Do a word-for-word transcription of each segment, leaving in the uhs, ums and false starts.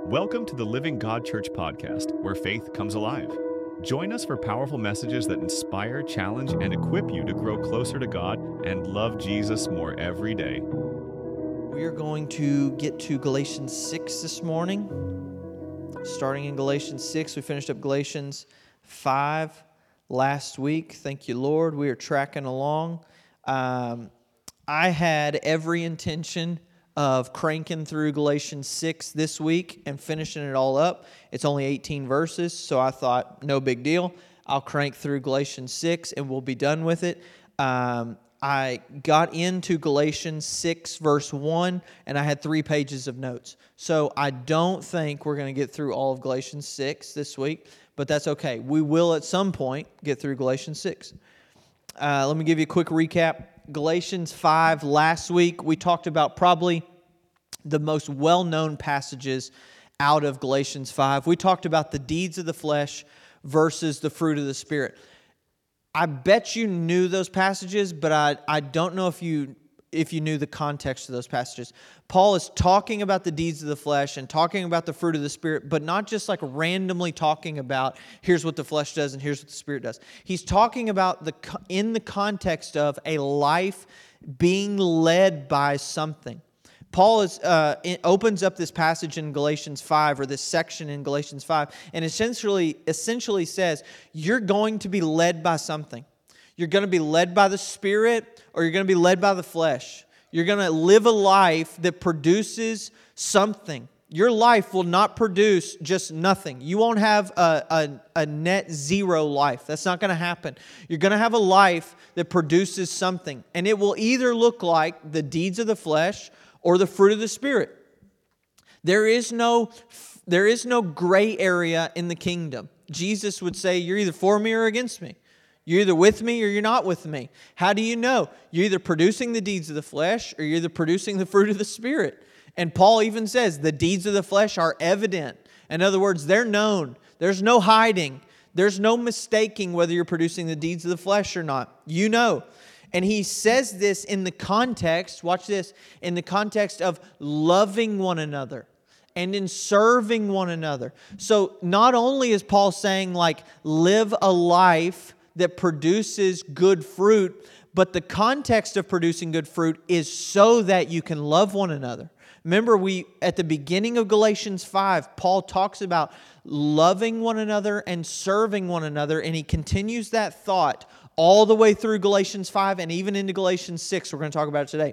Welcome to the Living God Church podcast, where faith comes alive. Join us for powerful messages that inspire, challenge, and equip you to grow closer to God and love Jesus more every day. We are going to get to Galatians six this morning. Starting in Galatians six, we finished up Galatians five last week. Thank you, Lord. We are tracking along. Um, I had every intention of cranking through Galatians six this week and finishing it all up. It's only eighteen verses, so I thought, no big deal. I'll crank through Galatians six and we'll be done with it. Um, I got into Galatians six, verse one, and I had three pages of notes. So I don't think we're going to get through all of Galatians six this week, but that's okay. We will at some point get through Galatians six. Uh, let me give you a quick recap. Galatians five, last week, we talked about probably the most well-known passages out of Galatians five. We talked about the deeds of the flesh versus the fruit of the Spirit. I bet you knew those passages, but I, I don't know if you if you knew the context of those passages. Paul is talking about the deeds of the flesh and talking about the fruit of the Spirit, but not just like randomly talking about here's what the flesh does and here's what the Spirit does. He's talking about the in the context of a life being led by something. Paul is uh, opens up this passage in Galatians five, or this section in Galatians five, and essentially essentially says, you're going to be led by something. You're going to be led by the Spirit, or you're going to be led by the flesh. You're going to live a life that produces something. Your life will not produce just nothing. You won't have a, a, a net zero life. That's not going to happen. You're going to have a life that produces something, and it will either look like the deeds of the flesh or the fruit of the Spirit. There is no, there is no gray area in the kingdom. Jesus would say, you're either for me or against me. You're either with me or you're not with me. How do you know? You're either producing the deeds of the flesh or you're either producing the fruit of the Spirit. And Paul even says the deeds of the flesh are evident. In other words, they're known. There's no hiding. There's no mistaking whether you're producing the deeds of the flesh or not. You know. And he says this in the context, watch this, in the context of loving one another and in serving one another. So not only is Paul saying like live a life that produces good fruit, but the context of producing good fruit is so that you can love one another. Remember, we at the beginning of Galatians five, Paul talks about loving one another and serving one another, and he continues that thought all the way through Galatians five and even into Galatians six. We're going to talk about it today.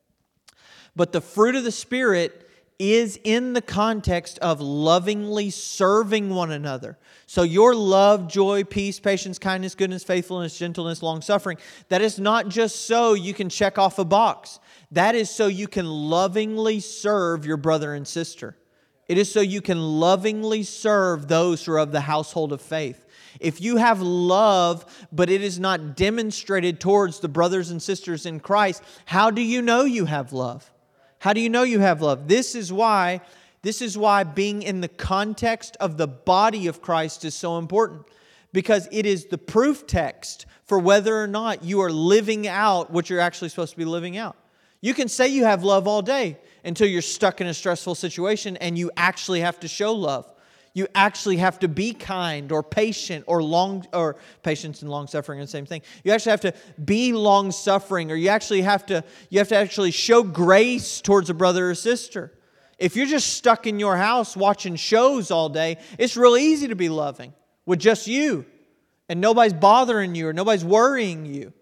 But the fruit of the Spirit is in the context of lovingly serving one another. So your love, joy, peace, patience, kindness, goodness, faithfulness, gentleness, long-suffering, that is not just so you can check off a box. That is so you can lovingly serve your brother and sister. It is so you can lovingly serve those who are of the household of faith. If you have love, but it is not demonstrated towards the brothers and sisters in Christ, how do you know you have love? How do you know you have love? This is why, this is why being in the context of the body of Christ is so important. Because it is the proof text for whether or not you are living out what you're actually supposed to be living out. You can say you have love all day until you're stuck in a stressful situation and you actually have to show love. You actually have to be kind or patient or long or patience and long suffering are the same thing. You actually have to be long suffering, or you actually have to you have to actually show grace towards a brother or sister. If you're just stuck in your house watching shows all day, it's really easy to be loving with just you, and nobody's bothering you or nobody's worrying you.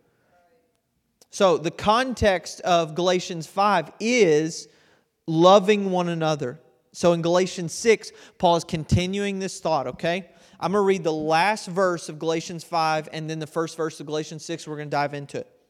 So the context of Galatians five is loving one another. So in Galatians six, Paul is continuing this thought, okay? I'm going to read the last verse of Galatians five and then the first verse of Galatians six. We're going to dive into it.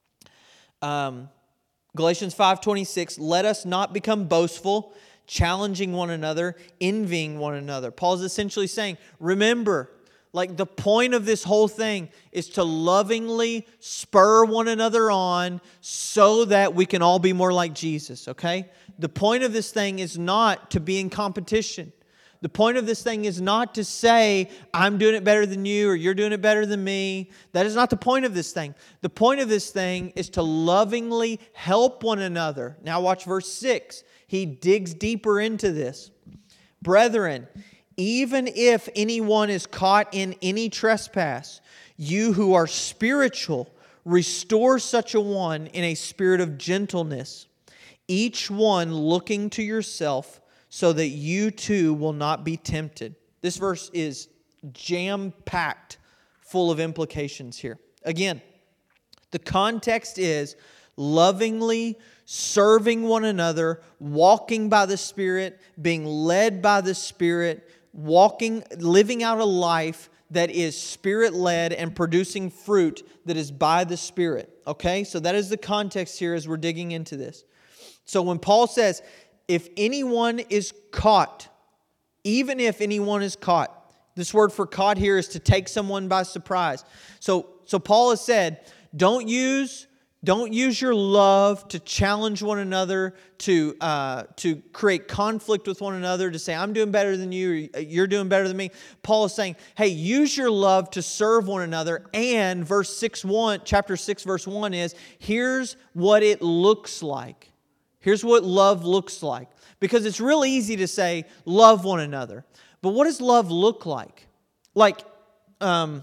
Um, Galatians five twenty-six, let us not become boastful, challenging one another, envying one another. Paul's essentially saying, remember, like the point of this whole thing is to lovingly spur one another on so that we can all be more like Jesus, okay? The point of this thing is not to be in competition. The point of this thing is not to say, I'm doing it better than you or you're doing it better than me. That is not the point of this thing. The point of this thing is to lovingly help one another. Now watch verse six. He digs deeper into this. Brethren, even if anyone is caught in any trespass, you who are spiritual, restore such a one in a spirit of gentleness, each one looking to yourself, so that you too will not be tempted. This verse is jam-packed full of implications here. Again, the context is lovingly serving one another, walking by the Spirit, being led by the Spirit, walking, living out a life that is Spirit-led and producing fruit that is by the Spirit. Okay? So that is the context here as we're digging into this. So when Paul says, if anyone is caught, even if anyone is caught, this word for caught here is to take someone by surprise. So, so Paul has said, don't use, don't use your love to challenge one another, to, uh, to create conflict with one another, to say, I'm doing better than you, or you're doing better than me. Paul is saying, hey, use your love to serve one another. And verse six one, chapter six, verse one is, here's what it looks like. Here's what love looks like. Because it's real easy to say, love one another. But what does love look like? Like, um,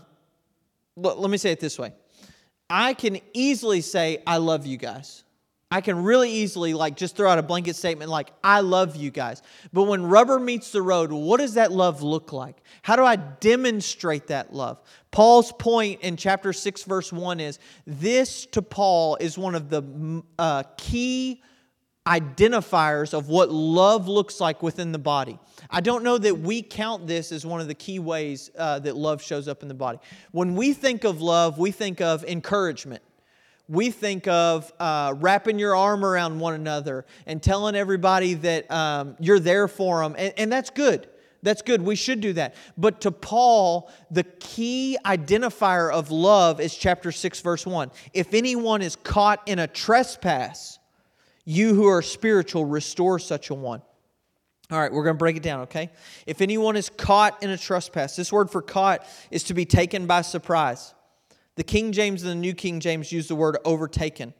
l- let me say it this way. I can easily say, I love you guys. I can really easily like just throw out a blanket statement like, I love you guys. But when rubber meets the road, what does that love look like? How do I demonstrate that love? Paul's point in chapter six, verse one is, this to Paul is one of the uh, key identifiers of what love looks like within the body. I don't know that we count this as one of the key ways uh, that love shows up in the body. When we think of love, we think of encouragement. We think of uh, wrapping your arm around one another and telling everybody that um, you're there for them. And, and that's good. That's good. We should do that. But to Paul, the key identifier of love is chapter six, verse one. If anyone is caught in a trespass, you who are spiritual, restore such a one. All right, we're going to break it down, okay? If anyone is caught in a trespass, this word for caught is to be taken by surprise. The King James and the New King James use the word overtaken.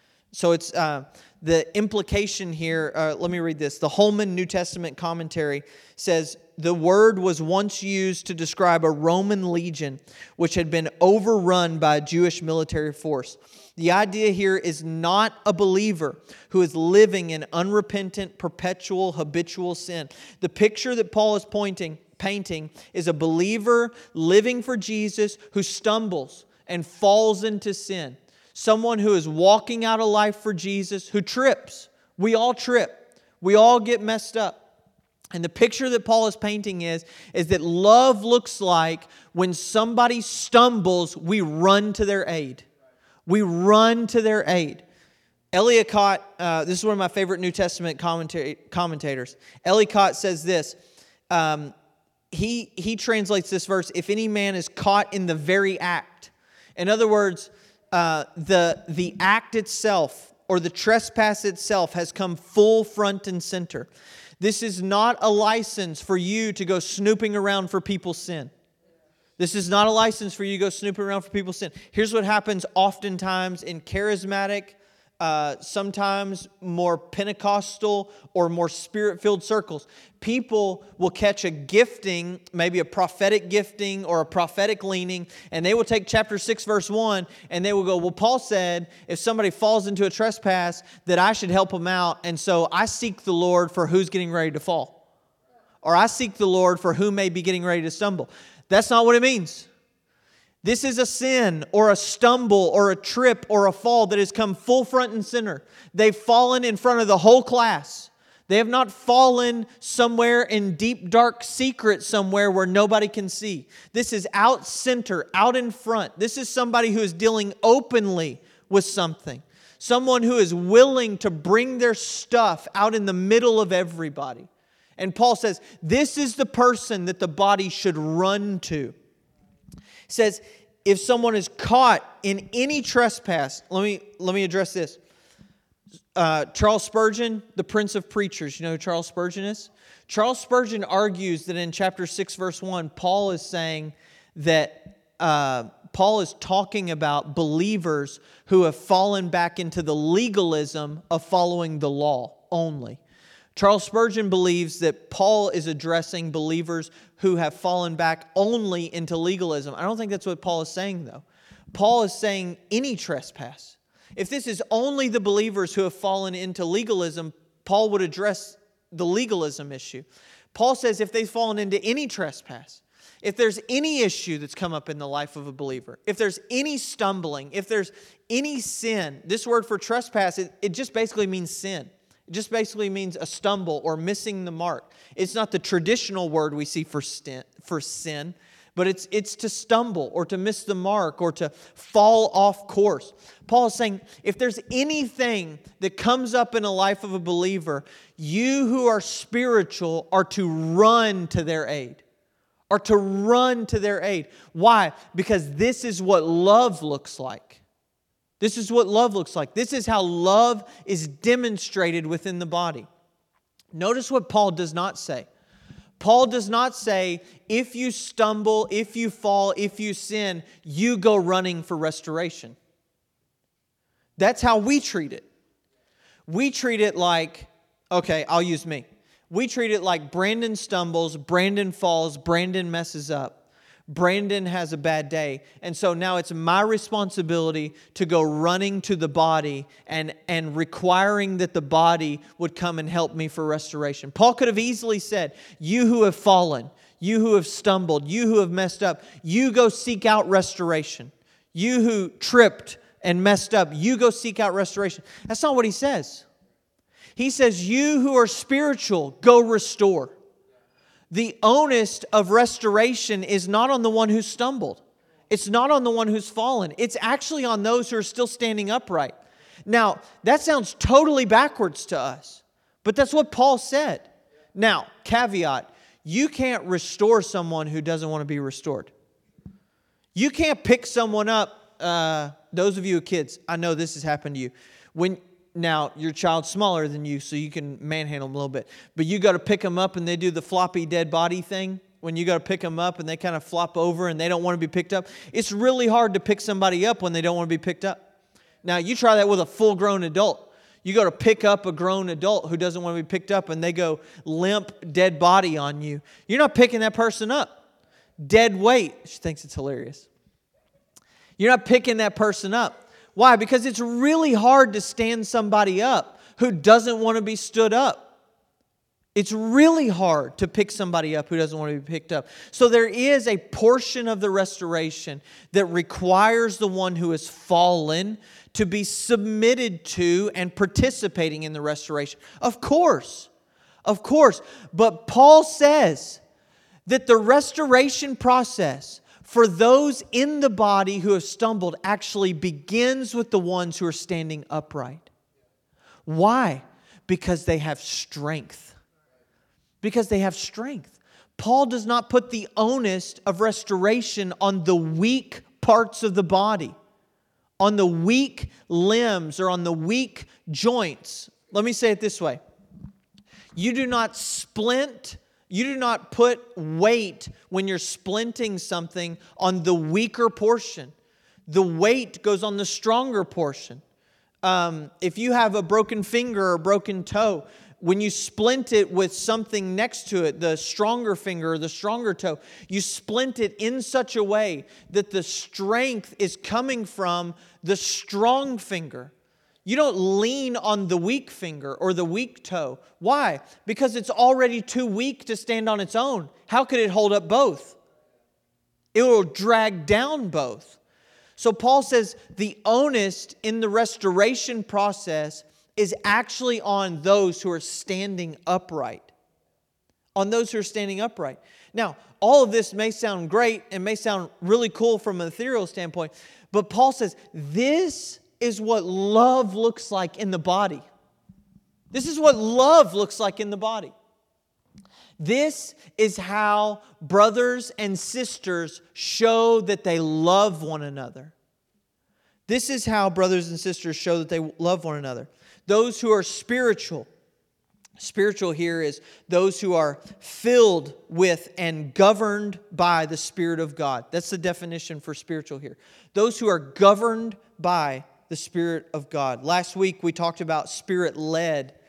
So it's uh, the implication here, uh, let me read this. The Holman New Testament commentary says, the word was once used to describe a Roman legion which had been overrun by a Jewish military force. The idea here is not a believer who is living in unrepentant, perpetual, habitual sin. The picture that Paul is pointing, painting is a believer living for Jesus who stumbles and falls into sin. Someone who is walking out a life for Jesus who trips. We all trip. We all get messed up. And the picture that Paul is painting is, is that love looks like when somebody stumbles, we run to their aid. We run to their aid. Ellicott, uh, this is one of my favorite New Testament commentary, commentators. Ellicott says this. Um, he, he translates this verse, if any man is caught in the very act. In other words, uh, the, the act itself or the trespass itself has come full front and center. This is not a license for you to go snooping around for people's sin. This is not a license for you to go snooping around for people's sin. Here's what happens oftentimes in charismatic, uh, sometimes more Pentecostal or more Spirit-filled circles. People will catch a gifting, maybe a prophetic gifting or a prophetic leaning, and they will take chapter six, verse one, and they will go, well, Paul said if somebody falls into a trespass that I should help them out, and so I seek the Lord for who's getting ready to fall. Or I seek the Lord for who may be getting ready to stumble. That's not what it means. This is a sin or a stumble or a trip or a fall that has come full front and center. They've fallen in front of the whole class. They have not fallen somewhere in deep, dark secret somewhere where nobody can see. This is out center, out in front. This is somebody who is dealing openly with something. Someone who is willing to bring their stuff out in the middle of everybody. And Paul says, this is the person that the body should run to. He says, if someone is caught in any trespass, let me, let me address this. Uh, Charles Spurgeon, the Prince of Preachers, you know who Charles Spurgeon is? Charles Spurgeon argues that in chapter six, verse one, Paul is saying that uh, Paul is talking about believers who have fallen back into the legalism of following the law only. Charles Spurgeon believes that Paul is addressing believers who have fallen back only into legalism. I don't think that's what Paul is saying, though. Paul is saying any trespass. If this is only the believers who have fallen into legalism, Paul would address the legalism issue. Paul says if they've fallen into any trespass, if there's any issue that's come up in the life of a believer, if there's any stumbling, if there's any sin, this word for trespass, it, it just basically means sin. It just basically means a stumble or missing the mark. It's not the traditional word we see for sin, for sin, but it's it's to stumble or to miss the mark or to fall off course. Paul is saying, if there's anything that comes up in the life of a believer, you who are spiritual are to run to their aid. Are to run to their aid. Why? Because this is what love looks like. This is what love looks like. This is how love is demonstrated within the body. Notice what Paul does not say. Paul does not say, if you stumble, if you fall, if you sin, you go running for restoration. That's how we treat it. We treat it like, okay, I'll use me. We treat it like Brandon stumbles, Brandon falls, Brandon messes up. Brandon has a bad day. And so now it's my responsibility to go running to the body and, and requiring that the body would come and help me for restoration. Paul could have easily said, you who have fallen, you who have stumbled, you who have messed up, you go seek out restoration. You who tripped and messed up, you go seek out restoration. That's not what he says. He says, you who are spiritual, go restore. The onus of restoration is not on the one who stumbled. It's not on the one who's fallen. It's actually on those who are still standing upright. Now, that sounds totally backwards to us, but that's what Paul said. Now, caveat, you can't restore someone who doesn't want to be restored. You can't pick someone up. Uh, those of you with kids, I know this has happened to you. When Now, your child's smaller than you, so you can manhandle them a little bit. But you got to pick them up and they do the floppy dead body thing. When you got to pick them up and they kind of flop over and they don't want to be picked up. It's really hard to pick somebody up when they don't want to be picked up. Now, you try that with a full-grown adult. You go to pick up a grown adult who doesn't want to be picked up and they go limp, dead body on you. You're not picking that person up. Dead weight. She thinks it's hilarious. You're not picking that person up. Why? Because it's really hard to stand somebody up who doesn't want to be stood up. It's really hard to pick somebody up who doesn't want to be picked up. So there is a portion of the restoration that requires the one who has fallen to be submitted to and participating in the restoration. Of course. Of course. But Paul says that the restoration process for those in the body who have stumbled actually begins with the ones who are standing upright. Why? Because they have strength. Because they have strength. Paul does not put the onus of restoration on the weak parts of the body, on the weak limbs or on the weak joints. Let me say it this way. You do not splint You do not put weight when you're splinting something on the weaker portion. The weight goes on the stronger portion. Um, if you have a broken finger or a broken toe, when you splint it with something next to it, the stronger finger or the stronger toe, you splint it in such a way that the strength is coming from the strong finger. You don't lean on the weak finger or the weak toe. Why? Because it's already too weak to stand on its own. How could it hold up both? It will drag down both. So Paul says the onus in the restoration process is actually on those who are standing upright. On those who are standing upright. Now, all of this may sound great and may sound really cool from an ethereal standpoint, but Paul says this is what love looks like in the body. This is what love looks like in the body. This is how brothers and sisters show that they love one another. This is how brothers and sisters show that they love one another. Those who are spiritual. Spiritual here is those who are filled with and governed by the Spirit of God. That's the definition for spiritual here. Those who are governed by the Spirit of God. Last week we talked about Spirit-led.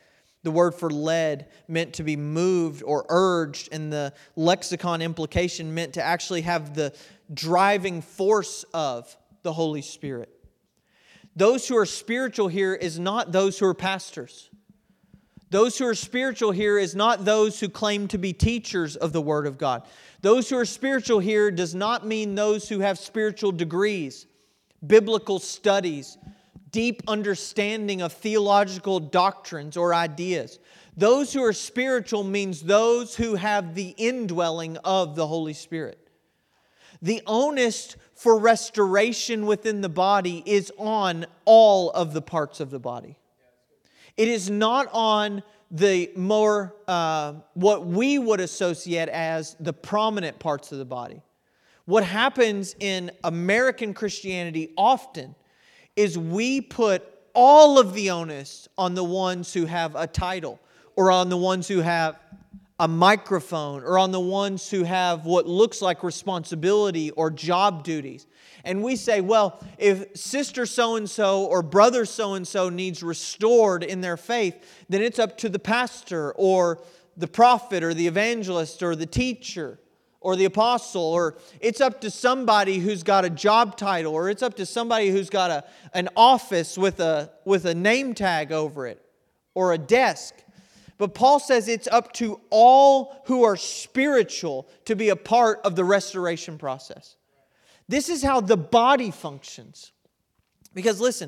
The word for led meant to be moved or urged, and the lexicon implication meant to actually have the driving force of the Holy Spirit. Those who are spiritual here is not those who are pastors. Those who are spiritual here is not those who claim to be teachers of the Word of God. Those who are spiritual here does not mean those who have spiritual degrees, biblical studies, deep understanding of theological doctrines or ideas. Those who are spiritual means those who have the indwelling of the Holy Spirit. The onus for restoration within the body is on all of the parts of the body. It is not on the more, uh, what we would associate as the prominent parts of the body. What happens in American Christianity often is we put all of the onus on the ones who have a title, or on the ones who have a microphone, or on the ones who have what looks like responsibility or job duties. And we say, well, if sister so-and-so or brother so-and-so needs restored in their faith, then it's up to the pastor or the prophet or the evangelist or the teacher or the apostle, or it's up to somebody who's got a job title, or it's up to somebody who's got a, an office with a, with a name tag over it, or a desk. But Paul says it's up to all who are spiritual to be a part of the restoration process. This is how the body functions. Because listen,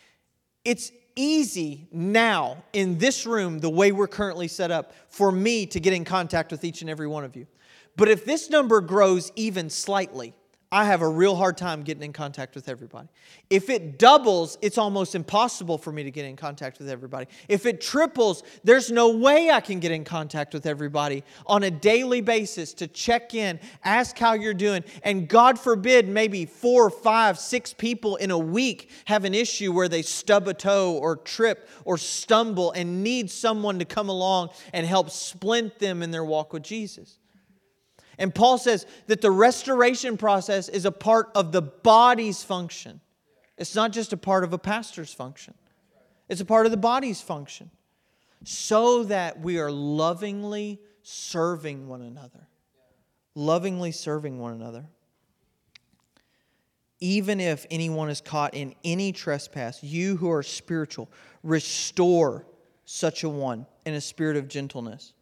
it's easy now in this room, the way we're currently set up, for me to get in contact with each and every one of you. But if this number grows even slightly, I have a real hard time getting in contact with everybody. If it doubles, it's almost impossible for me to get in contact with everybody. If it triples, there's no way I can get in contact with everybody on a daily basis to check in, ask how you're doing. And God forbid, maybe four, five, six people in a week have an issue where they stub a toe or trip or stumble and need someone to come along and help splint them in their walk with Jesus. And Paul says that the restoration process is a part of the body's function. It's not just a part of a pastor's function. It's a part of the body's function. So that we are lovingly serving one another. Lovingly serving one another. Even if anyone is caught in any trespass, you who are spiritual, restore such a one in a spirit of gentleness.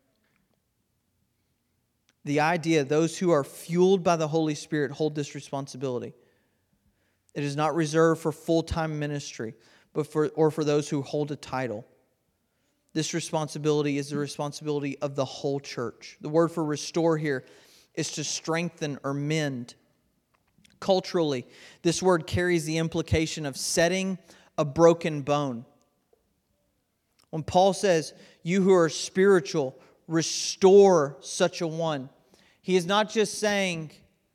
The idea, those who are fueled by the Holy Spirit hold this responsibility. It is not reserved for full-time ministry, but for or for those who hold a title. This responsibility is the responsibility of the whole church. The word for restore here is to strengthen or mend. Culturally, this word carries the implication of setting a broken bone. When Paul says, you who are spiritual, restore such a one. He is not just saying,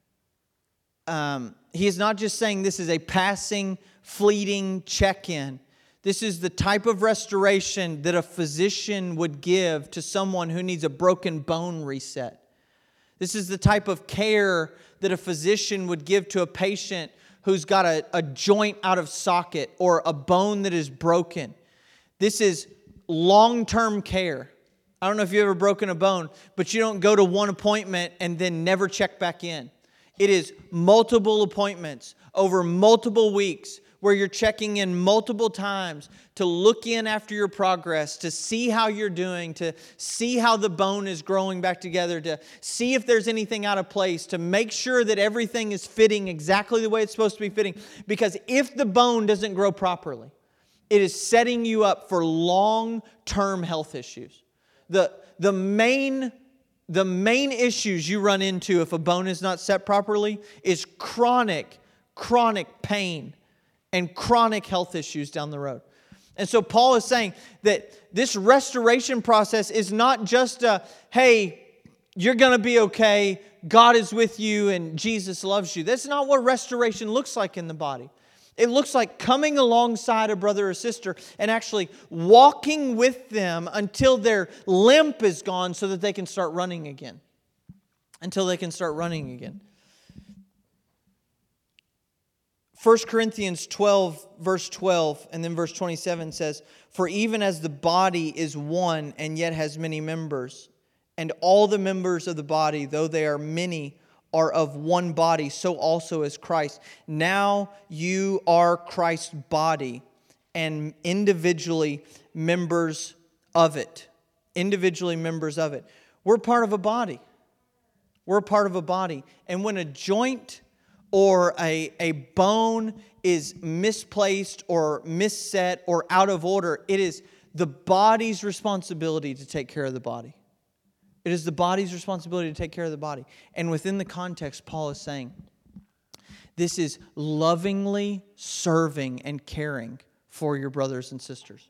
um, he is not just saying this is a passing, fleeting check-in. This is the type of restoration that a physician would give to someone who needs a broken bone reset. This is the type of care that a physician would give to a patient who's got a, a joint out of socket or a bone that is broken. This is long-term care. I don't know if you've ever broken a bone, but you don't go to one appointment and then never check back in. It is multiple appointments over multiple weeks where you're checking in multiple times to look in after your progress, to see how you're doing, to see how the bone is growing back together, to see if there's anything out of place, to make sure that everything is fitting exactly the way it's supposed to be fitting. Because if the bone doesn't grow properly, it is setting you up for long-term health issues. The, the, main, the main issues you run into if a bone is not set properly is chronic, chronic pain and chronic health issues down the road. And so Paul is saying that this restoration process is not just a, hey, you're going to be okay, God is with you, and Jesus loves you. That's not what restoration looks like in the body. It looks like coming alongside a brother or sister and actually walking with them until their limp is gone so that they can start running again. Until they can start running again. First Corinthians twelve, verse twelve, and then verse twenty-seven says, "For even as the body is one and yet has many members, and all the members of the body, though they are many, are of one body, so also is Christ. Now you are Christ's body, and individually members of it." Individually members of it. We're part of a body. We're part of a body. And when a joint or a, a bone is misplaced or misset or out of order, it is the body's responsibility to take care of the body. It is the body's responsibility to take care of the body. And within the context, Paul is saying, this is lovingly serving and caring for your brothers and sisters.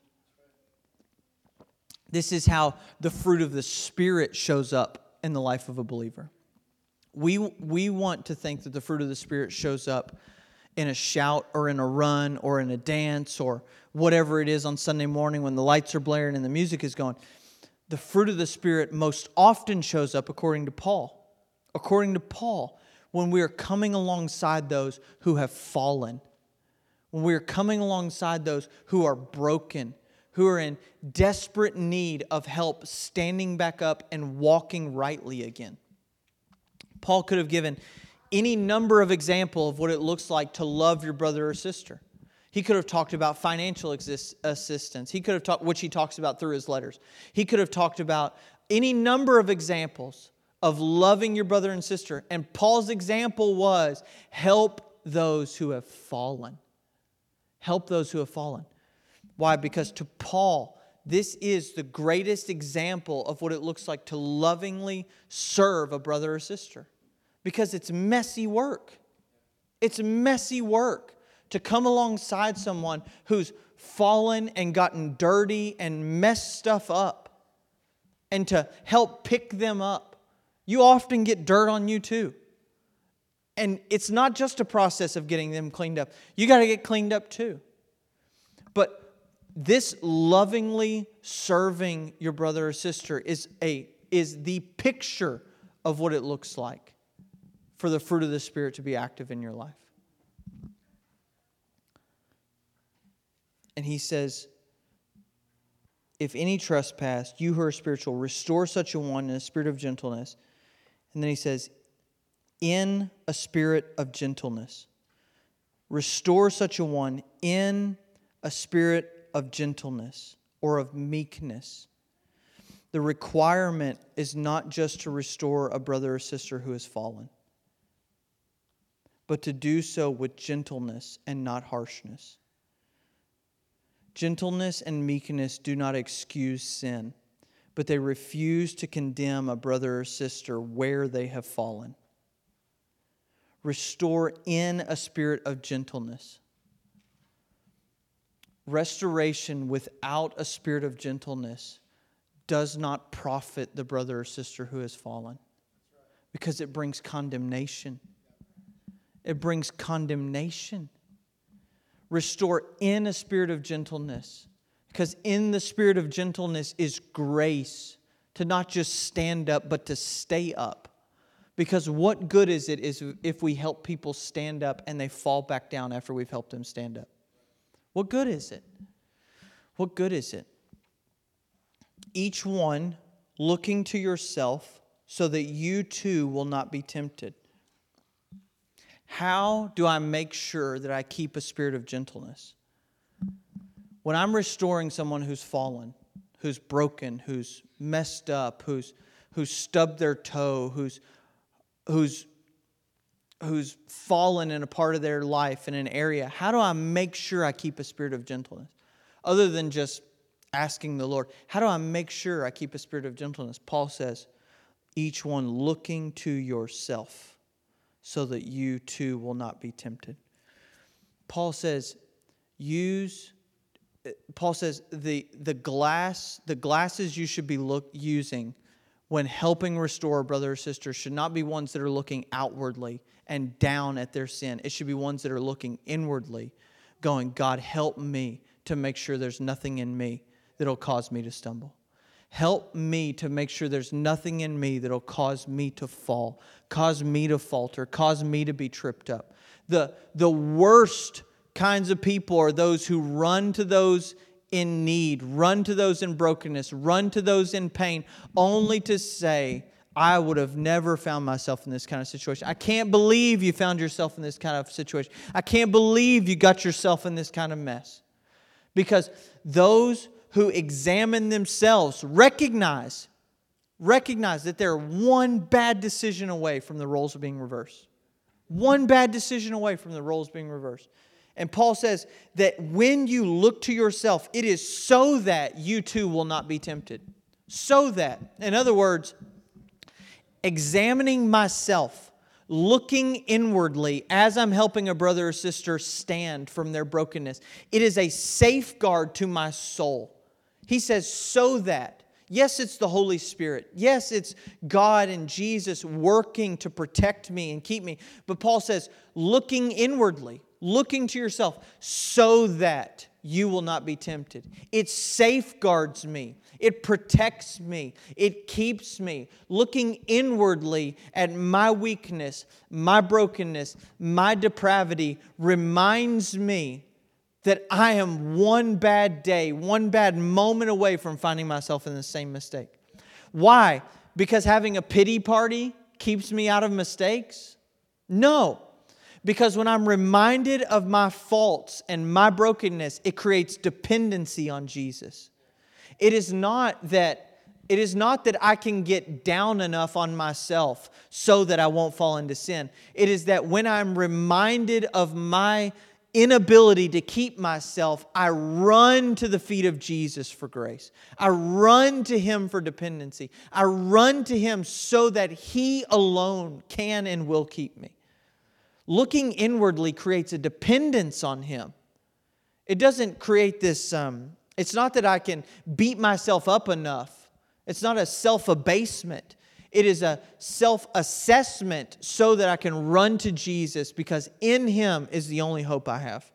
This is how the fruit of the Spirit shows up in the life of a believer. We, we want to think that the fruit of the Spirit shows up in a shout or in a run or in a dance or whatever it is on Sunday morning when the lights are blaring and the music is going. The fruit of the Spirit most often shows up, according to Paul. According to Paul, when we are coming alongside those who have fallen. When we are coming alongside those who are broken, who are in desperate need of help standing back up and walking rightly again. Paul could have given any number of examples of what it looks like to love your brother or sister. He could have talked about financial exist- assistance. He could have talked, which he talks about through his letters. He could have talked about any number of examples of loving your brother and sister. And Paul's example was help those who have fallen. Help those who have fallen. Why? Because to Paul, this is the greatest example of what it looks like to lovingly serve a brother or sister. Because it's messy work. It's messy work to come alongside someone who's fallen and gotten dirty and messed stuff up and to help pick them up. You often get dirt on you too. And it's not just a process of getting them cleaned up. You got to get cleaned up too. But this lovingly serving your brother or sister is a is the picture of what it looks like for the fruit of the Spirit to be active in your life. And he says, if any trespass, you who are spiritual, restore such a one in a spirit of gentleness. And then he says, in a spirit of gentleness. Restore such a one in a spirit of gentleness or of meekness. The requirement is not just to restore a brother or sister who has fallen, but to do so with gentleness and not harshness. Gentleness and meekness do not excuse sin, but they refuse to condemn a brother or sister where they have fallen. Restore in a spirit of gentleness. Restoration without a spirit of gentleness does not profit the brother or sister who has fallen, because it brings condemnation. It brings condemnation. Restore in a spirit of gentleness, because in the spirit of gentleness is grace to not just stand up, but to stay up. Because what good is it is if we help people stand up and they fall back down after we've helped them stand up? What good is it? What good is it? Each one looking to yourself so that you too will not be tempted. How do I make sure that I keep a spirit of gentleness? When I'm restoring someone who's fallen, who's broken, who's messed up, who's who's stubbed their toe, who's who's who's fallen in a part of their life in an area, how do I make sure I keep a spirit of gentleness? Other than just asking the Lord, how do I make sure I keep a spirit of gentleness? Paul says, each one looking to yourself, so that you too will not be tempted. Paul says, use, Paul says, the, the glass, the glasses you should be look, using when helping restore a brother or sister should not be ones that are looking outwardly and down at their sin. It should be ones that are looking inwardly, going, God, help me to make sure there's nothing in me that'll cause me to stumble. Help me to make sure there's nothing in me that'll cause me to fall, cause me to falter, cause me to be tripped up. The, the worst kinds of people are those who run to those in need, run to those in brokenness, run to those in pain, only to say, I would have never found myself in this kind of situation. I can't believe you found yourself in this kind of situation. I can't believe you got yourself in this kind of mess. Because those who examine themselves recognize, recognize that they're one bad decision away from the roles being reversed. One bad decision away from the roles being reversed. And Paul says that when you look to yourself, it is so that you too will not be tempted. So that, in other words, examining myself, looking inwardly as I'm helping a brother or sister stand from their brokenness, it is a safeguard to my soul. He says, so that. Yes, it's the Holy Spirit. Yes, it's God and Jesus working to protect me and keep me. But Paul says, looking inwardly, looking to yourself, so that you will not be tempted. It safeguards me. It protects me. It keeps me. Looking inwardly at my weakness, my brokenness, my depravity reminds me that I am one bad day, one bad moment away from finding myself in the same mistake. Why? Because having a pity party keeps me out of mistakes? No. Because when I'm reminded of my faults and my brokenness, it creates dependency on Jesus. It is not that, it is not that I can get down enough on myself so that I won't fall into sin. It is that when I'm reminded of my inability to keep myself, I run to the feet of Jesus for grace. I run to Him for dependency. I run to Him so that He alone can and will keep me. Looking inwardly creates a dependence on Him. It doesn't create this, um, it's not that I can beat myself up enough. It's not a self-abasement. It is a self-assessment so that I can run to Jesus because in Him is the only hope I have.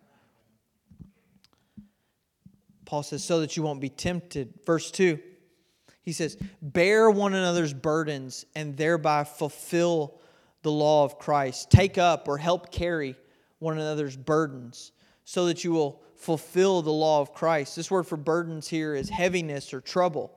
Paul says, so that you won't be tempted. Verse two, he says, bear one another's burdens and thereby fulfill the law of Christ. Take up or help carry one another's burdens so that you will fulfill the law of Christ. This word for burdens here is heaviness or trouble.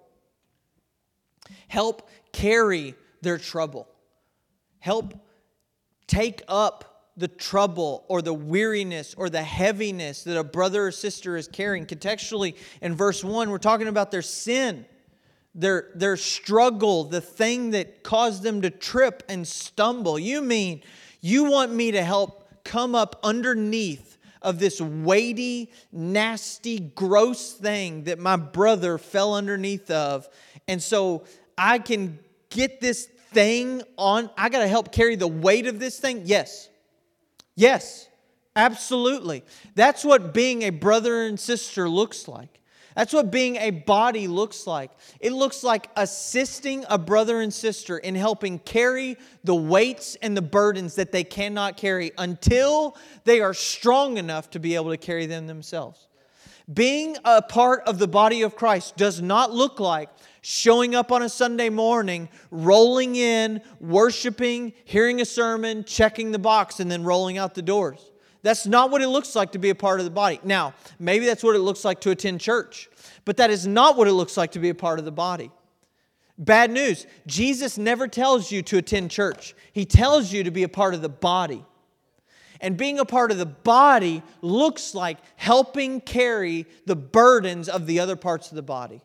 Help carry their trouble. Help take up the trouble or the weariness or the heaviness that a brother or sister is carrying. Contextually, in verse one, we're talking about their sin, their, their struggle, the thing that caused them to trip and stumble. You mean you want me to help come up underneath of this weighty, nasty, gross thing that my brother fell underneath of. And so I can get this thing on. I got to help carry the weight of this thing. Yes. Yes. Absolutely. That's what being a brother and sister looks like. That's what being a body looks like. It looks like assisting a brother and sister in helping carry the weights and the burdens that they cannot carry until they are strong enough to be able to carry them themselves. Being a part of the body of Christ does not look like showing up on a Sunday morning, rolling in, worshiping, hearing a sermon, checking the box, and then rolling out the doors. That's not what it looks like to be a part of the body. Now, maybe that's what it looks like to attend church, but that is not what it looks like to be a part of the body. Bad news, Jesus never tells you to attend church. He tells you to be a part of the body. And being a part of the body looks like helping carry the burdens of the other parts of the body.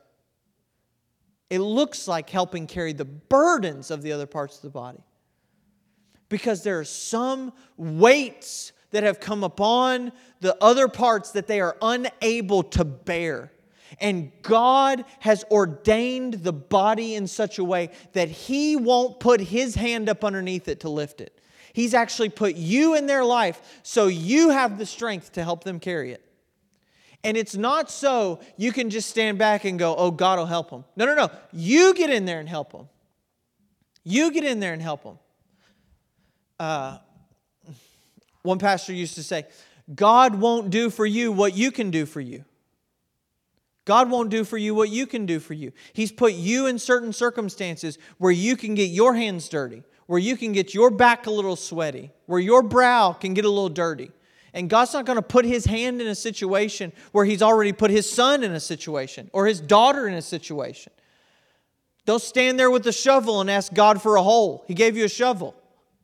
It looks like helping carry the burdens of the other parts of the body. Because there are some weights that have come upon the other parts that they are unable to bear. And God has ordained the body in such a way that He won't put His hand up underneath it to lift it. He's actually put you in their life so you have the strength to help them carry it. And it's not so you can just stand back and go, oh, God will help them. No, no, no. You get in there and help them. You get in there and help them. Uh, one pastor used to say, God won't do for you what you can do for you. God won't do for you what you can do for you. He's put you in certain circumstances where you can get your hands dirty, where you can get your back a little sweaty, where your brow can get a little dirty. And God's not going to put His hand in a situation where He's already put His son in a situation or His daughter in a situation. Don't stand there with a shovel and ask God for a hole. He gave you a shovel.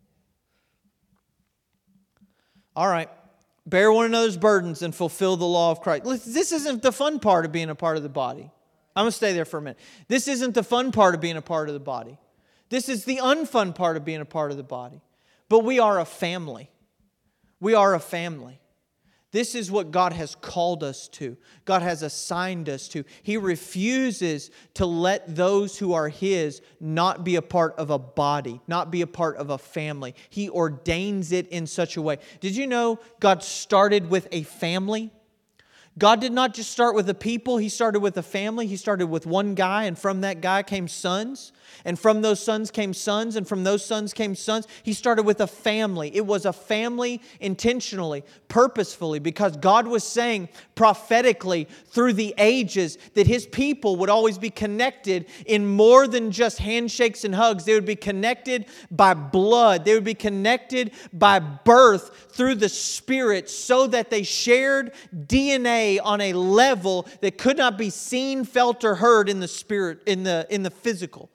All right. Bear one another's burdens and fulfill the law of Christ. Listen, this isn't the fun part of being a part of the body. I'm going to stay there for a minute. This isn't the fun part of being a part of the body. This is the unfun part of being a part of the body. But we are a family. We are a family. This is what God has called us to. God has assigned us to. He refuses to let those who are His not be a part of a body, not be a part of a family. He ordains it in such a way. Did you know God started with a family? God did not just start with a people. He started with a family. He started with one guy, and from that guy came sons. And from those sons came sons, and from those sons came sons. He started with a family. It was a family intentionally, purposefully, because God was saying prophetically through the ages that His people would always be connected in more than just handshakes and hugs. They would be connected by blood. They would be connected by birth through the Spirit so that they shared D N A on a level that could not be seen, felt, or heard in the spirit, in the, in the physical.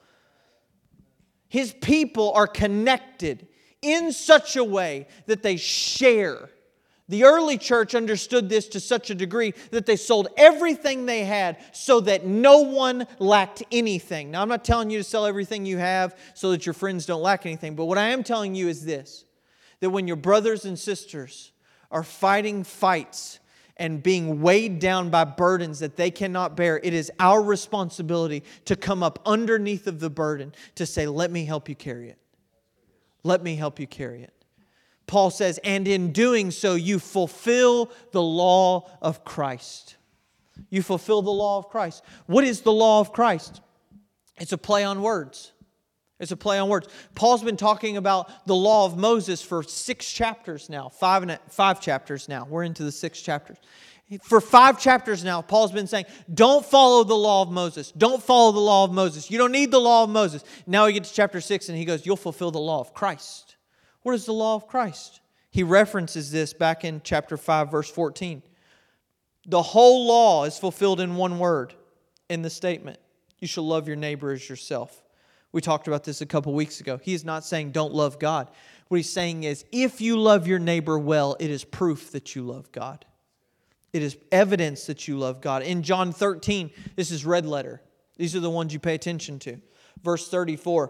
His people are connected in such a way that they share. The early church understood this to such a degree that they sold everything they had so that no one lacked anything. Now, I'm not telling you to sell everything you have so that your friends don't lack anything, but what I am telling you is this, that when your brothers and sisters are fighting fights and being weighed down by burdens that they cannot bear, it is our responsibility to come up underneath of the burden to say, let me help you carry it. Let me help you carry it. Paul says, and in doing so, you fulfill the law of Christ. You fulfill the law of Christ. What is the law of Christ? It's a play on words. It's a play on words. Paul's been talking about the law of Moses for six chapters now. Five, and a, five chapters now. We're into the six chapters. For five chapters now, Paul's been saying, don't follow the law of Moses. Don't follow the law of Moses. You don't need the law of Moses. Now we get to chapter six and he goes, you'll fulfill the law of Christ. What is the law of Christ? He references this back in chapter five, verse fourteen. The whole law is fulfilled in one word in the statement. You shall love your neighbor as yourself. We talked about this a couple weeks ago. He is not saying don't love God. What he's saying is if you love your neighbor well, it is proof that you love God. It is evidence that you love God. In John thirteen, this is red letter. These are the ones you pay attention to. Verse thirty-four.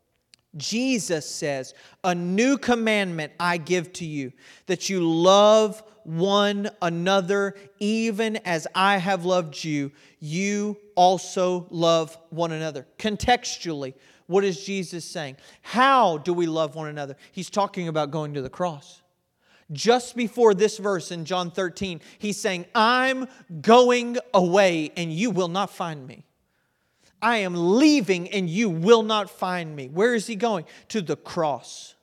Jesus says, a new commandment I give to you, that you love one another even as I have loved you. You also love one another. Contextually, what is Jesus saying? How do we love one another? He's talking about going to the cross. Just before this verse in John thirteen, He's saying, I'm going away and you will not find me. I am leaving and you will not find me. Where is He going? To the cross.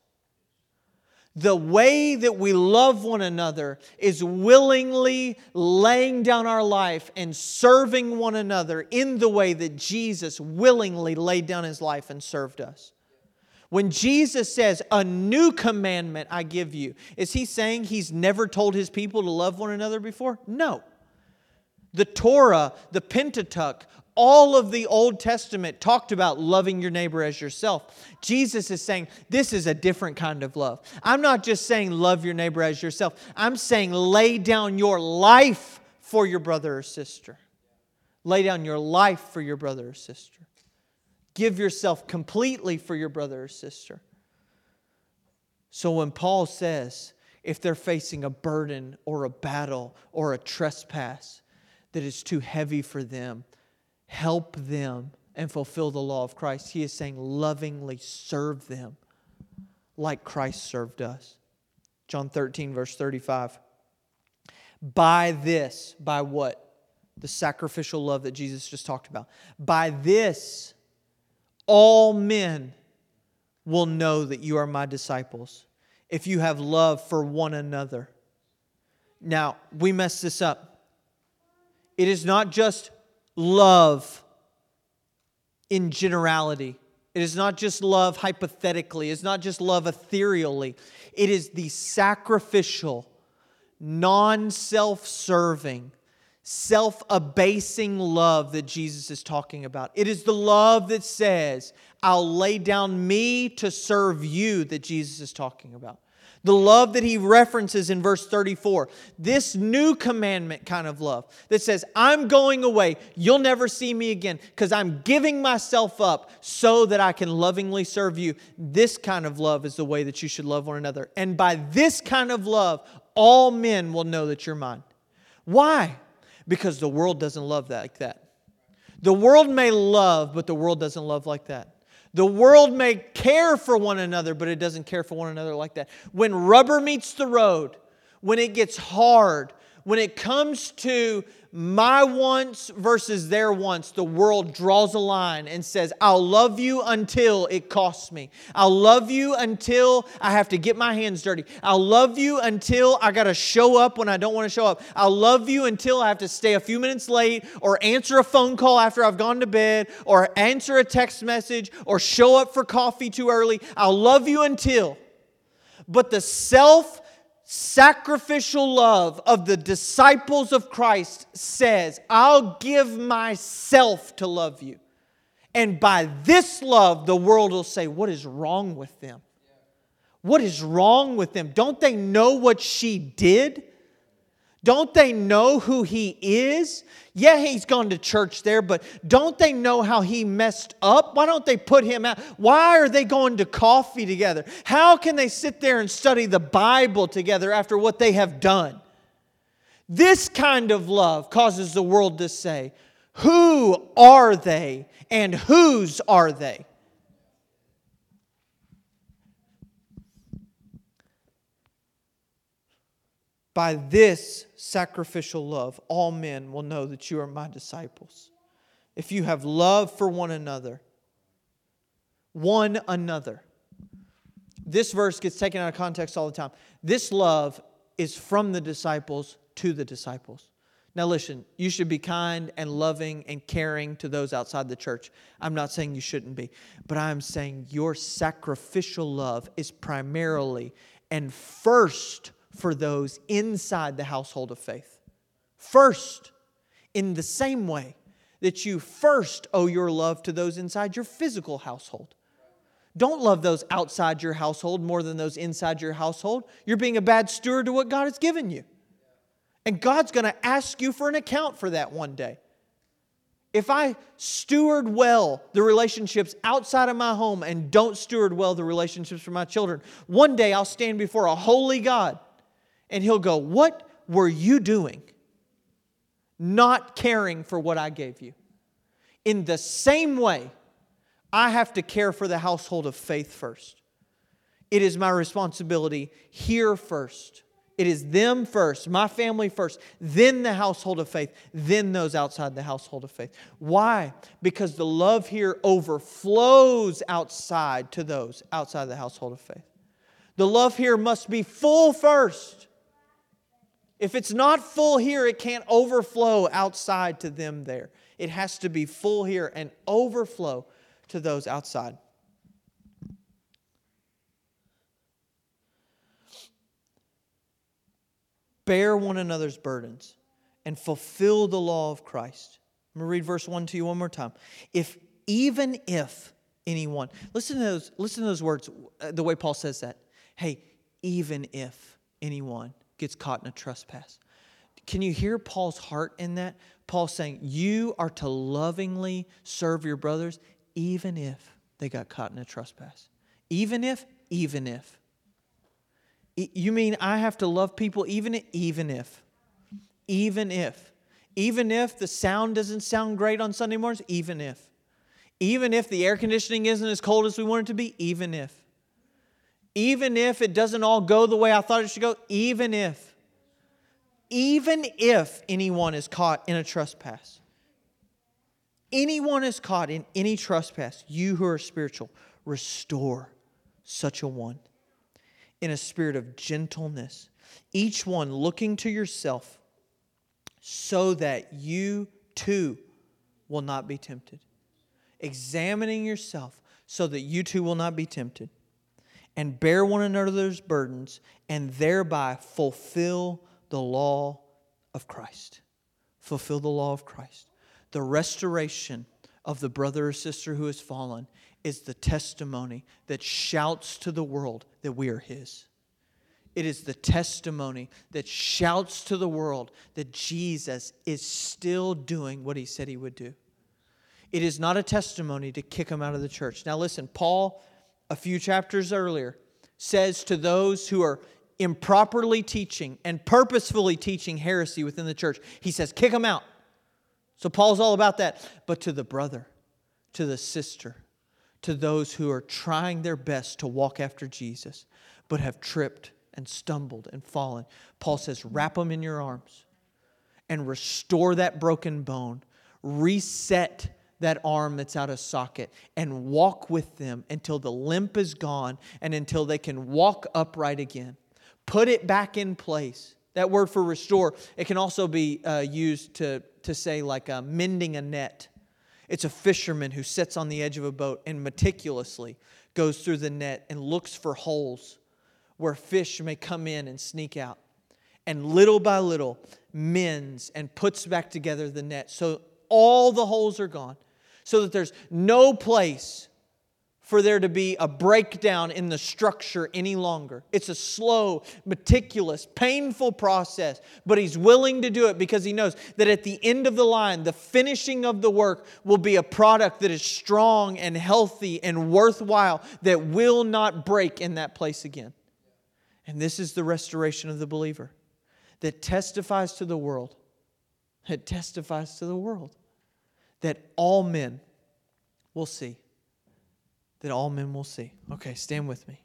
The way that we love one another is willingly laying down our life and serving one another in the way that Jesus willingly laid down His life and served us. When Jesus says, a new commandment I give you, is He saying He's never told His people to love one another before? No. The Torah, the Pentateuch, all of the Old Testament talked about loving your neighbor as yourself. Jesus is saying this is a different kind of love. I'm not just saying love your neighbor as yourself. I'm saying lay down your life for your brother or sister. Lay down your life for your brother or sister. Give yourself completely for your brother or sister. So when Paul says if they're facing a burden or a battle or a trespass that is too heavy for them, help them and fulfill the law of Christ. He is saying lovingly serve them like Christ served us. John thirteen, verse thirty-five. By this, by what? The sacrificial love that Jesus just talked about. By this, all men will know that you are my disciples, if you have love for one another. Now, we mess this up. It is not just love in generality. It is not just love hypothetically. It's not just love ethereally. It is the sacrificial, non-self-serving, self-abasing love that Jesus is talking about. It is the love that says, I'll lay down me to serve you, that Jesus is talking about. The love that He references in verse thirty-four. This new commandment kind of love that says, I'm going away. You'll never see me again because I'm giving myself up so that I can lovingly serve you. This kind of love is the way that you should love one another. And by this kind of love, all men will know that you're mine. Why? Because the world doesn't love that like that. The world may love, but the world doesn't love like that. The world may care for one another, but it doesn't care for one another like that. When rubber meets the road, when it gets hard, when it comes to my wants versus their wants, the world draws a line and says, I'll love you until it costs me. I'll love you until I have to get my hands dirty. I'll love you until I got to show up when I don't want to show up. I'll love you until I have to stay a few minutes late or answer a phone call after I've gone to bed or answer a text message or show up for coffee too early. I'll love you until. But the self sacrificial love of the disciples of Christ says, I'll give myself to love you. And by this love, the world will say, what is wrong with them? What is wrong with them? Don't they know what she did? Don't they know who He is? Yeah, He's gone to church there, but don't they know how He messed up? Why don't they put Him out? Why are they going to coffee together? How can they sit there and study the Bible together after what they have done? This kind of love causes the world to say, who are they and whose are they? By this sacrificial love, all men will know that you are my disciples. If you have love for one another. One another. This verse gets taken out of context all the time. This love is from the disciples to the disciples. Now listen, you should be kind and loving and caring to those outside the church. I'm not saying you shouldn't be. But I'm saying your sacrificial love is primarily and first for those inside the household of faith. First, in the same way that you first owe your love to those inside your physical household. Don't love those outside your household more than those inside your household. You're being a bad steward to what God has given you. And God's going to ask you for an account for that one day. If I steward well the relationships outside of my home and don't steward well the relationships for my children, one day I'll stand before a holy God and He'll go, what were you doing? Not caring for what I gave you. In the same way, I have to care for the household of faith first. It is my responsibility here first. It is them first, my family first, then the household of faith, then those outside the household of faith. Why? Because the love here overflows outside to those outside the household of faith. The love here must be full first. If it's not full here, it can't overflow outside to them there. It has to be full here and overflow to those outside. Bear one another's burdens and fulfill the law of Christ. I'm going to read verse one to you one more time. If even if anyone, listen to those, listen to those words, the way Paul says that. Hey, even if anyone gets caught in a trespass. Can you hear Paul's heart in that? Paul saying, you are to lovingly serve your brothers, even if they got caught in a trespass. Even if, even if. You mean I have to love people even if, even if. Even if. Even if the sound doesn't sound great on Sunday mornings, even if. Even if the air conditioning isn't as cold as we want it to be, even if. Even if it doesn't all go the way I thought it should go, even if. Even if anyone is caught in a trespass. Anyone is caught in any trespass, you who are spiritual, restore such a one in a spirit of gentleness. Each one looking to yourself so that you too will not be tempted. Examining yourself so that you too will not be tempted. And bear one another's burdens, and thereby fulfill the law of Christ. Fulfill the law of Christ. The restoration of the brother or sister who has fallen is the testimony that shouts to the world that we are His. It is the testimony that shouts to the world that Jesus is still doing what He said He would do. It is not a testimony to kick Him out of the church. Now listen, Paul, a few chapters earlier, says to those who are improperly teaching and purposefully teaching heresy within the church, he says, kick them out. So Paul's all about that. But to the brother, to the sister, to those who are trying their best to walk after Jesus, but have tripped and stumbled and fallen, Paul says, wrap them in your arms and restore that broken bone. Reset that arm that's out of socket and walk with them until the limp is gone and until they can walk upright again. Put it back in place. That word for restore, it can also be uh, used to, to say like uh, mending a net. It's a fisherman who sits on the edge of a boat and meticulously goes through the net and looks for holes where fish may come in and sneak out. And little by little mends and puts back together the net so all the holes are gone. So that there's no place for there to be a breakdown in the structure any longer. It's a slow, meticulous, painful process. But He's willing to do it because He knows that at the end of the line, the finishing of the work will be a product that is strong and healthy and worthwhile that will not break in that place again. And this is the restoration of the believer that testifies to the world. It testifies to the world that all men will see. That all men will see. Okay, stand with me.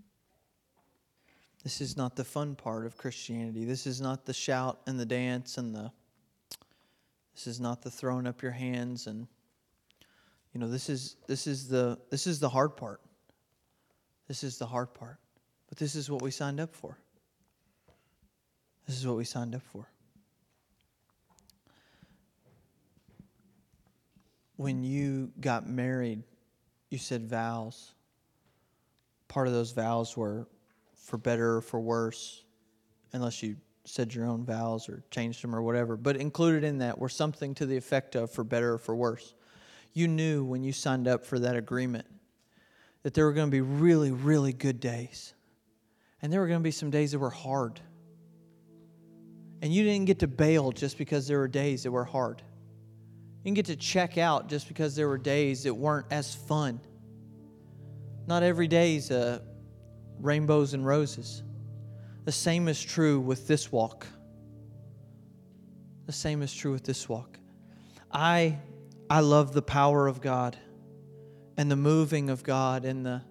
This is not the fun part of Christianity. This is not the shout and the dance and the... This is not the throwing up your hands and... You know, this is this is the this is the hard part. This is the hard part. But this is what we signed up for. This is what we signed up for. When you got married, you said vows. Part of those vows were for better or for worse, unless you said your own vows or changed them or whatever. But included in that were something to the effect of for better or for worse. You knew when you signed up for that agreement that there were going to be really, really good days. And there were going to be some days that were hard. And you didn't get to bail just because there were days that were hard. You didn't get to check out just because there were days that weren't as fun. Not every day is uh, rainbows and roses. The same is true with this walk. The same is true with this walk. I, I love the power of God and the moving of God and the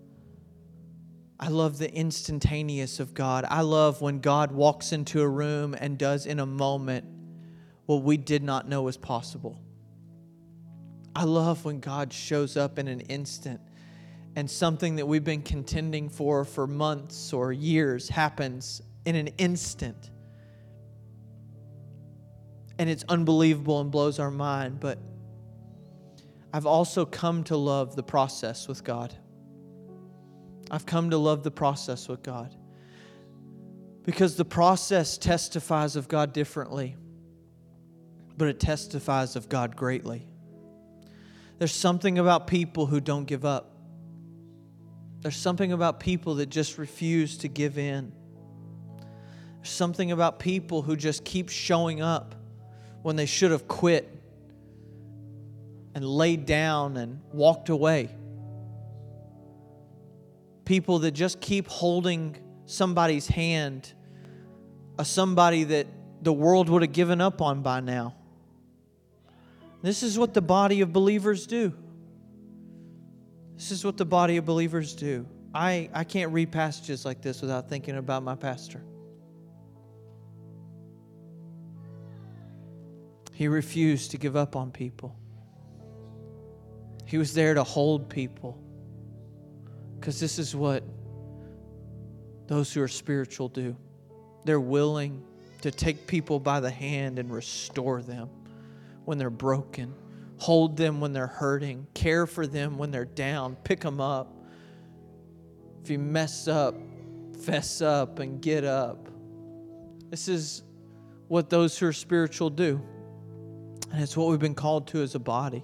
I love the instantaneous of God. I love when God walks into a room and does in a moment what we did not know was possible. I love when God shows up in an instant and something that we've been contending for for months or years happens in an instant. And it's unbelievable and blows our mind. But I've also come to love the process with God. I've come to love the process with God. Because the process testifies of God differently, but it testifies of God greatly. There's something about people who don't give up. There's something about people that just refuse to give in. There's something about people who just keep showing up when they should have quit and laid down and walked away. People that just keep holding somebody's hand, a somebody that the world would have given up on by now. This is what the body of believers do. This is what the body of believers do. I, I can't read passages like this without thinking about my pastor. He refused to give up on people. He was there to hold people. Because this is what those who are spiritual do. They're willing to take people by the hand and restore them when they're broken, hold them when they're hurting, care for them when they're down, pick them up. If you mess up, fess up and get up. This is what those who are spiritual do. And it's what we've been called to as a body.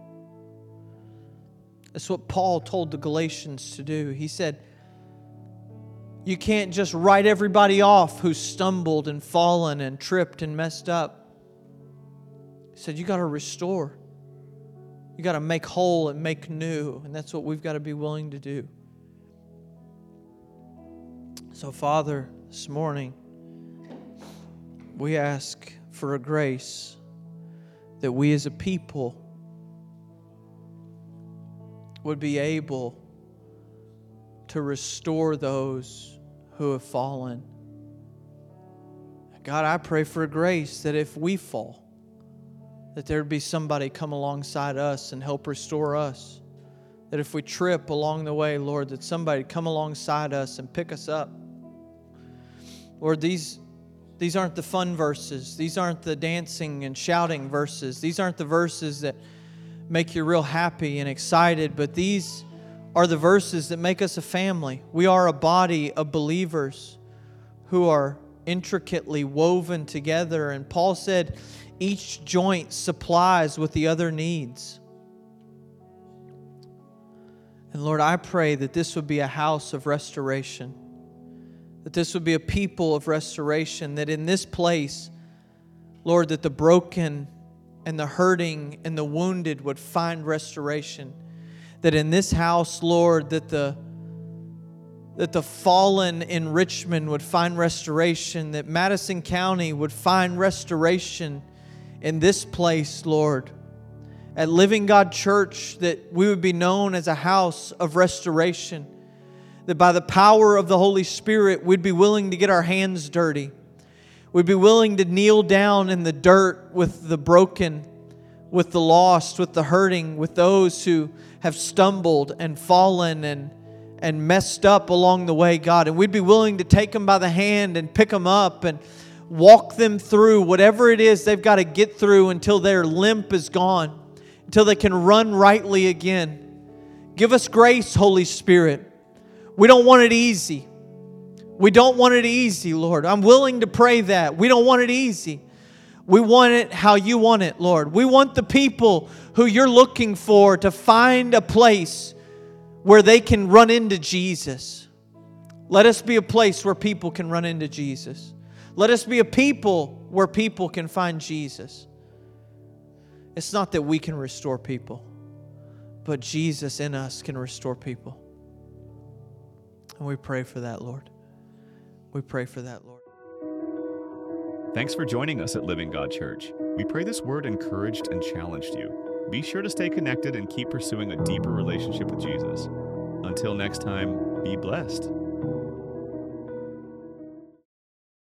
That's what Paul told the Galatians to do. He said, you can't just write everybody off who stumbled and fallen and tripped and messed up. He said, you got to restore. You got to make whole and make new. And that's what we've got to be willing to do. So, Father, this morning, we ask for a grace that we as a people would be able to restore those who have fallen. God, I pray for a grace that if we fall, that there'd be somebody come alongside us and help restore us. That if we trip along the way, Lord, that somebody come alongside us and pick us up. Lord, these, these aren't the fun verses. These aren't the dancing and shouting verses. These aren't the verses that make you real happy and excited, but these are the verses that make us a family. We are a body of believers who are intricately woven together. And Paul said, each joint supplies what the other needs. And Lord, I pray that this would be a house of restoration. That this would be a people of restoration. That in this place, Lord, that the broken and the hurting and the wounded would find restoration. That in this house, Lord, that the that the fallen in Richmond would find restoration. That Madison County would find restoration in this place, Lord. At Living God Church, that we would be known as a house of restoration. That by the power of the Holy Spirit, we'd be willing to get our hands dirty. We'd be willing to kneel down in the dirt with the broken, with the lost, with the hurting, with those who have stumbled and fallen and, and messed up along the way, God. And we'd be willing to take them by the hand and pick them up and walk them through whatever it is they've got to get through until their limp is gone, until they can run rightly again. Give us grace, Holy Spirit. We don't want it easy. We don't want it easy, Lord. I'm willing to pray that. We don't want it easy. We want it how you want it, Lord. We want the people who you're looking for to find a place where they can run into Jesus. Let us be a place where people can run into Jesus. Let us be a people where people can find Jesus. It's not that we can restore people, but Jesus in us can restore people. And we pray for that, Lord. We pray for that, Lord. Thanks for joining us at Living God Church. We pray this word encouraged and challenged you. Be sure to stay connected and keep pursuing a deeper relationship with Jesus. Until next time, be blessed.